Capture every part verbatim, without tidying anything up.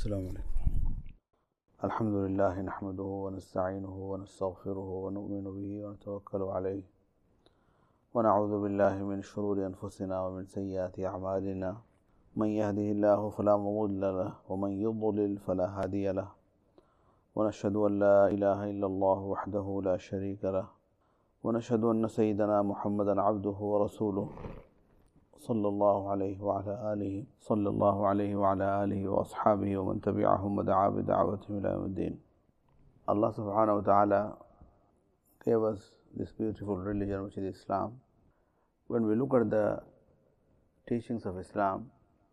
السلام عليكم. الحمد لله نحمده ونستعينه ونستغفره ونؤمن به ونتوكل عليه ونعوذ بالله من شرور أنفسنا ومن سيئات أعمالنا من يهده الله فلا مضل له ومن يضلل فلا هادي له ونشهد أن لا إله إلا الله وحده لا شريك له ونشهد أن سيدنا محمدا عبده ورسوله صلى الله عليه وعلى آله صلى الله عليه وعلى آله وأصحابه ومن تبعهم ودعا بدعوتهم إلى يوم الدين. Allah subhanahu wa ta'ala gave us this beautiful religion, which is Islam. When we look at the teachings of Islam,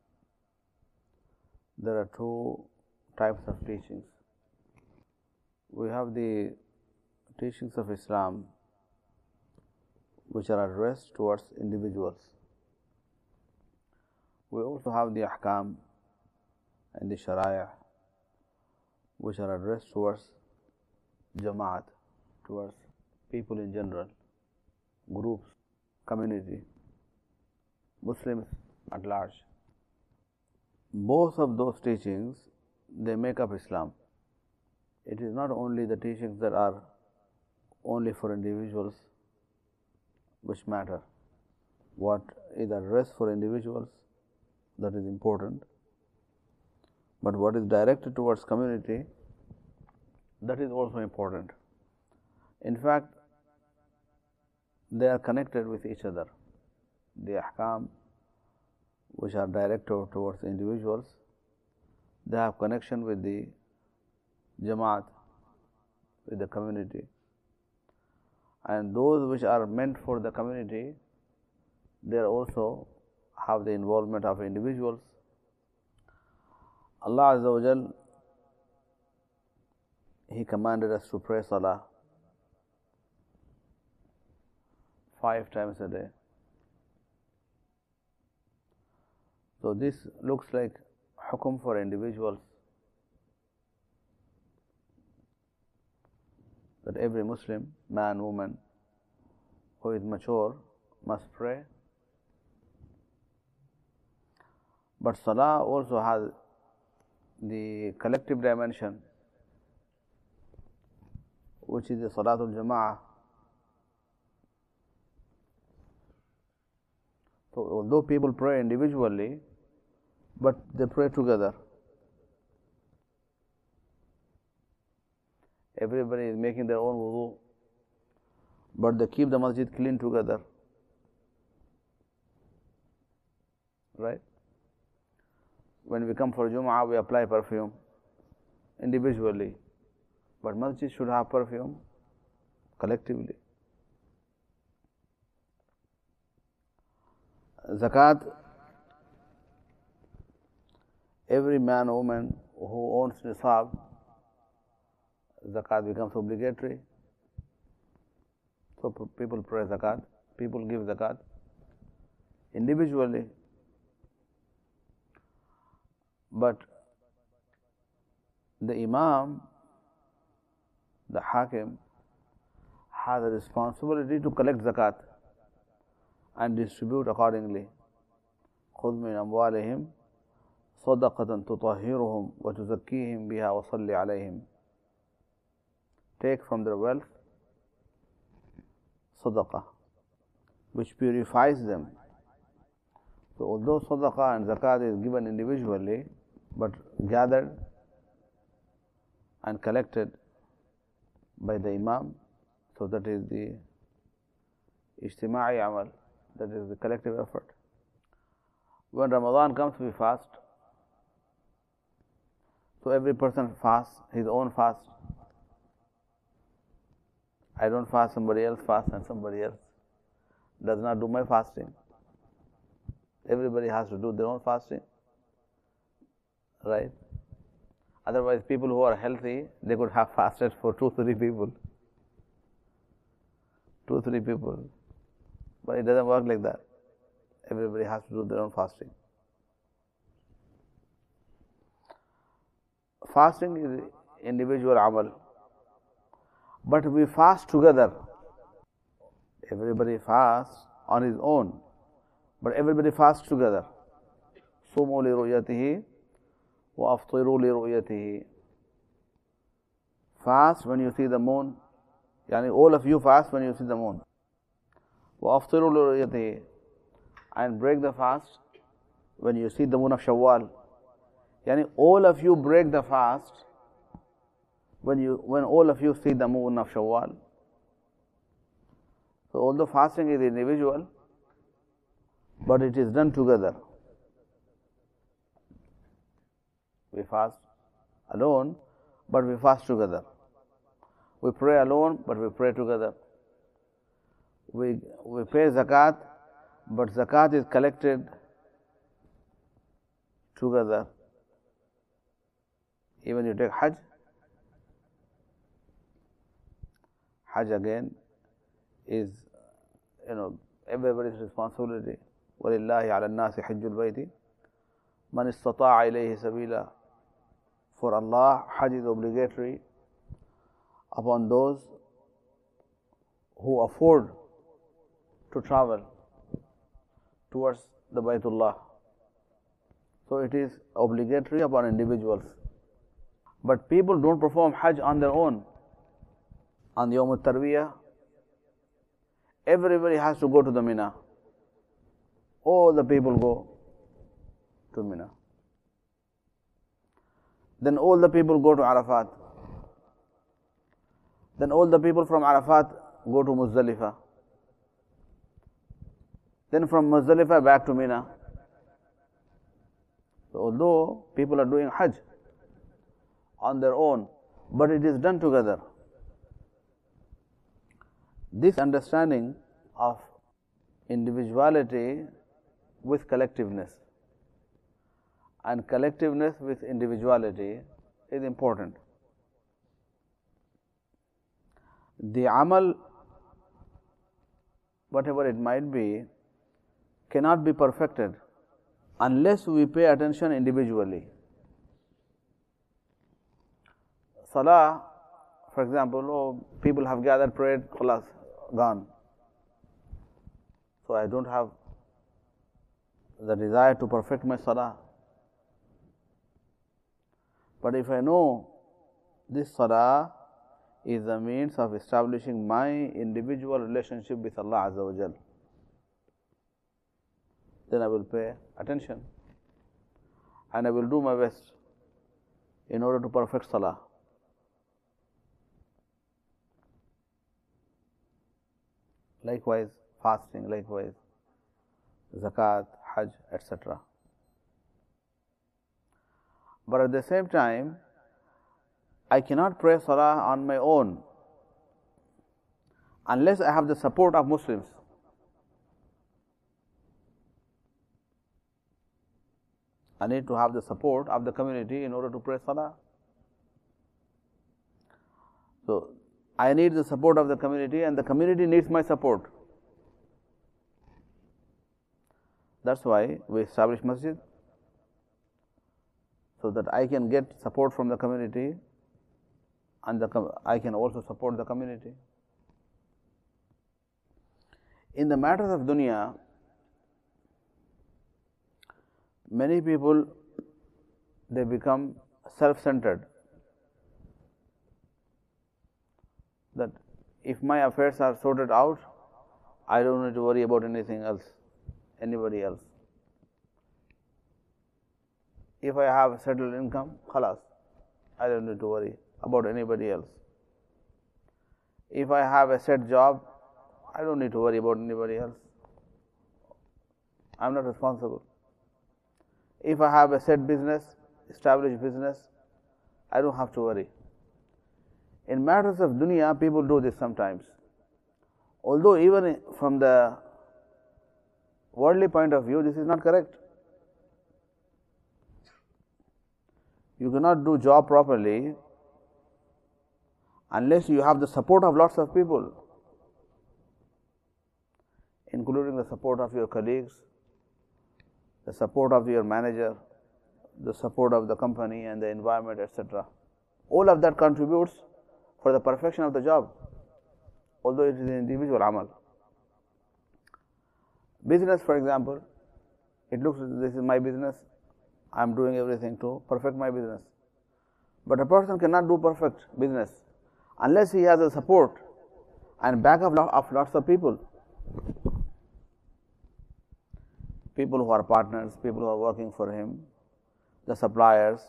there are two types of teachings. We have the teachings of Islam which are addressed towards individuals. We also have the ahkam and the shariah which are addressed towards jamaat, towards people in general, groups, community, Muslims at large. Both of those teachings, they make up Islam. It is not only the teachings that are only for individuals which matter. What is addressed for individuals, that is important, but what is directed towards community, that is also important. In fact, they are connected with each other. The ahkam which are directed towards individuals, they have connection with the jamaat, with the community, and those which are meant for the community, they are also have the involvement of individuals. Allah Azza wa Jal, He commanded us to pray salah five times a day. So this looks like hukum for individuals, that every Muslim, man, woman, who is mature must pray. But salah also has the collective dimension, which is the salatul jama'ah. So although people pray individually, but they pray together. Everybody is making their own wudu, but they keep the masjid clean together. Right? When we come for Jum'ah, we apply perfume individually, but masjid should have perfume collectively. Zakat, every man or woman who owns nisab, zakat becomes obligatory. So people pray zakat, people give zakat individually. But the Imam, the Hakim, has a responsibility to collect zakat and distribute accordingly. خُذْ مِنْ أَمْوَالِهِمْ صَدَقَةً تُطَهِّرُهُمْ وَتُزَكِّيهِمْ بِهَا وَصَلِّ عَلَيْهِمْ. Take from their wealth sadaqah, which purifies them. So although sadaqah and zakat is given individually, but gathered and collected by the Imam, so that is the ijtima'i amal, that is the collective effort. When Ramadan comes, we fast. So every person fasts his own fast. I don't fast, somebody else fasts, and somebody else does not do my fasting. Everybody has to do their own fasting, right? Otherwise, people who are healthy, they could have fasted for two, three people. Two, three people. But it doesn't work like that. Everybody has to do their own fasting. Fasting is individual amal. But we fast together. Everybody fasts on his own, but everybody fasts together. صُومُوا لِرُؤْيَتِهِ وَأَفْطِرُوا لِرُؤْيَتِهِ. Fast when you see the moon. Yani all of you fast when you see the moon. وَأَفْطِرُوا لِرُؤْيَتِهِ. And break the fast when you see the moon of Shawwal. Yani all of you break the fast when you when all of you see the moon of Shawwal. So although fasting is individual, but it is done together. We fast alone, but we fast together. We pray alone, but we pray together. We we pay zakat, but zakat is collected together. Even you take Hajj, Hajj again is, you know, everybody's responsibility. وَلِلَّهِ عَلَى النَّاسِ حِجُّ الْبَيْتِ مَنِ اسْتَطَاعَ إِلَيْهِ سَبِيلًا. For Allah, Hajj is obligatory upon those who afford to travel towards the Baytullah. So it is obligatory upon individuals. But people don't perform Hajj on their own. On the Yawm al-Tarwiyah, everybody has to go to the Mina. All the people go to Mina. Then all the people go to Arafat. Then all the people from Arafat go to Muzdalifah. Then from Muzdalifah back to Mina. So although people are doing Hajj on their own, but it is done together. This understanding of individuality with collectiveness and collectiveness with individuality is important. The amal, whatever it might be, cannot be perfected unless we pay attention individually. Salah, for example, oh, people have gathered, prayed, khalas, gone. So I don't have the desire to perfect my salah. But if I know this salah is a means of establishing my individual relationship with Allah Azza wa Jal, then I will pay attention and I will do my best in order to perfect salah. Likewise, fasting, likewise, zakat, hajj, et cetera. But at the same time, I cannot pray salah on my own unless I have the support of Muslims. I need to have the support of the community in order to pray salah. So, I need the support of the community and the community needs my support. That's why we establish masjid, so that I can get support from the community and the, I can also support the community. In the matters of dunya, many people, they become self-centered. That if my affairs are sorted out, I don't need to worry about anything else, anybody else. If I have a settled income, khalas, I don't need to worry about anybody else. If I have a set job, I don't need to worry about anybody else. I am not responsible. If I have a set business, established business, I don't have to worry. In matters of dunya, people do this sometimes. Although even from the worldly point of view, this is not correct. You cannot do job properly unless you have the support of lots of people, including the support of your colleagues, the support of your manager, the support of the company and the environment, et cetera. All of that contributes for the perfection of the job, although it is an individual amal. Business, for example, it looks, this is my business, I am doing everything to perfect my business. But a person cannot do perfect business unless he has a support and backup of lots of people. People who are partners, people who are working for him, the suppliers,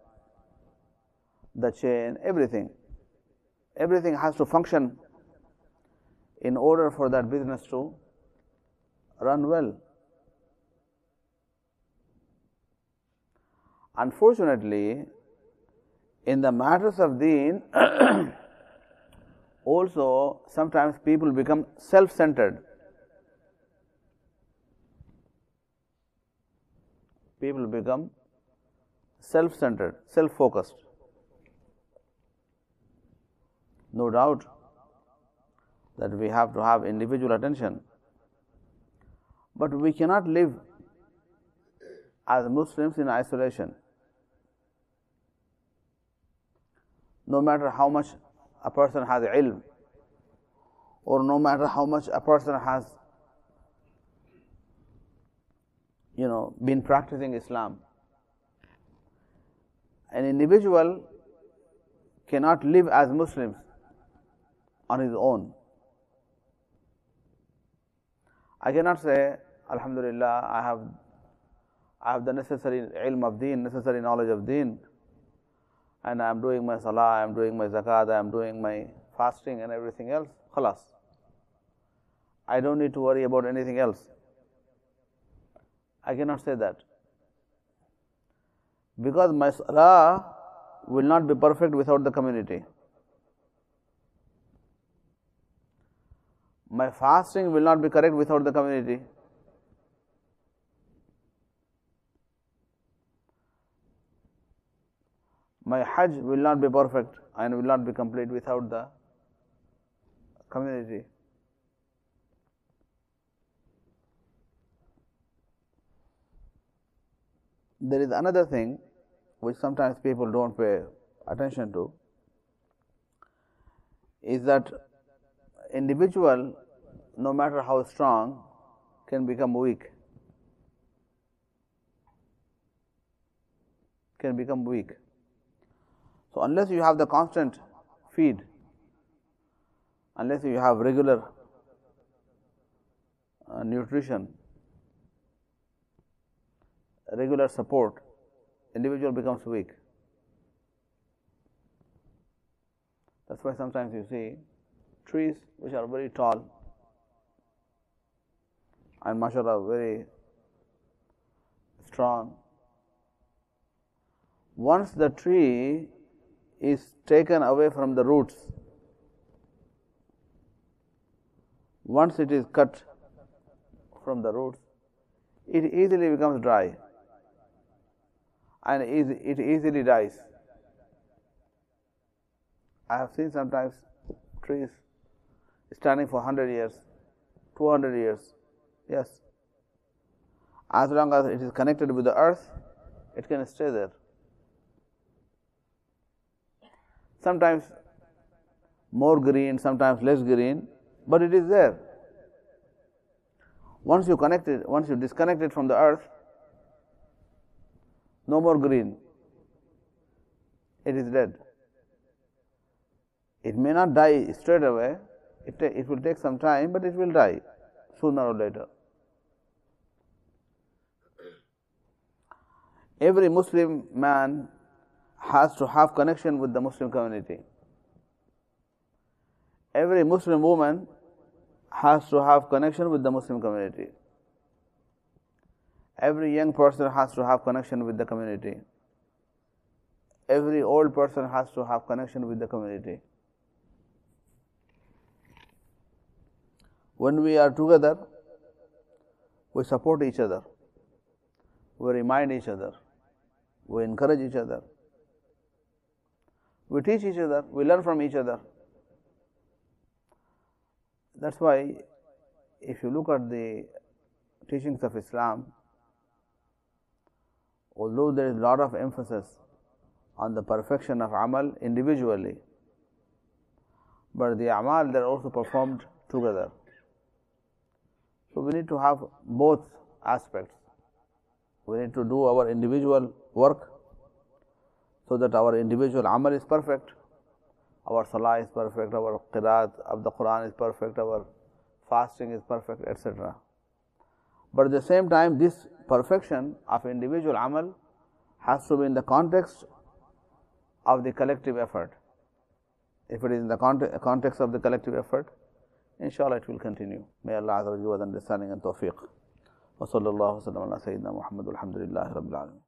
the chain, everything. Everything has to function in order for that business to run well. Unfortunately, in the matters of deen, also sometimes people become self-centered. People become self-centered, self-focused. No doubt that we have to have individual attention, but we cannot live as Muslims in isolation. No matter how much a person has ilm, or no matter how much a person has, you know, been practicing Islam, an individual cannot live as Muslims on his own. I cannot say, Alhamdulillah, I have I have the necessary ilm of deen, necessary knowledge of deen, and I am doing my salah, I am doing my zakat, I am doing my fasting and everything else. Khalas. I don't need to worry about anything else. I cannot say that. Because my salah will not be perfect without the community. My fasting will not be correct without the community. My Hajj will not be perfect and will not be complete without the community. There is another thing which sometimes people don't pay attention to, is that individual, no matter how strong, can become weak. Can become weak. So unless you have the constant feed, unless you have regular uh, nutrition, regular support, individual becomes weak. That's why sometimes you see trees which are very tall and mashallah very strong. Once the tree is taken away from the roots, once it is cut from the roots, it easily becomes dry and it easily dies. I have seen sometimes trees standing for one hundred years, two hundred years. Yes. As long as it is connected with the earth, it can stay there. Sometimes more green, sometimes less green, but it is there. Once you connect it, once you disconnect it from the earth, no more green. It is dead. It may not die straight away. It, ta- it will take some time, but it will die sooner or later. Every Muslim man has to have connection with the Muslim community. Every Muslim woman has to have connection with the Muslim community. Every young person has to have connection with the community. Every old person has to have connection with the community. When we are together, we support each other, we remind each other, we encourage each other, we teach each other, we learn from each other. That's why if you look at the teachings of Islam, although there is a lot of emphasis on the perfection of amal individually, but the amal they are also performed together. So we need to have both aspects. We need to do our individual work so that our individual amal is perfect, our salah is perfect, our qiraat of the Quran is perfect, our fasting is perfect, et cetera. But at the same time, this perfection of individual amal has to be in the context of the collective effort. If it is in the context of the collective effort, inshallah it will continue. May Allah Azza wa Jalla give us understanding and tawfiq. Wa sallallahu wa sallam ala Sayyidina Muhammad walhamdulillahi rabbil alamin.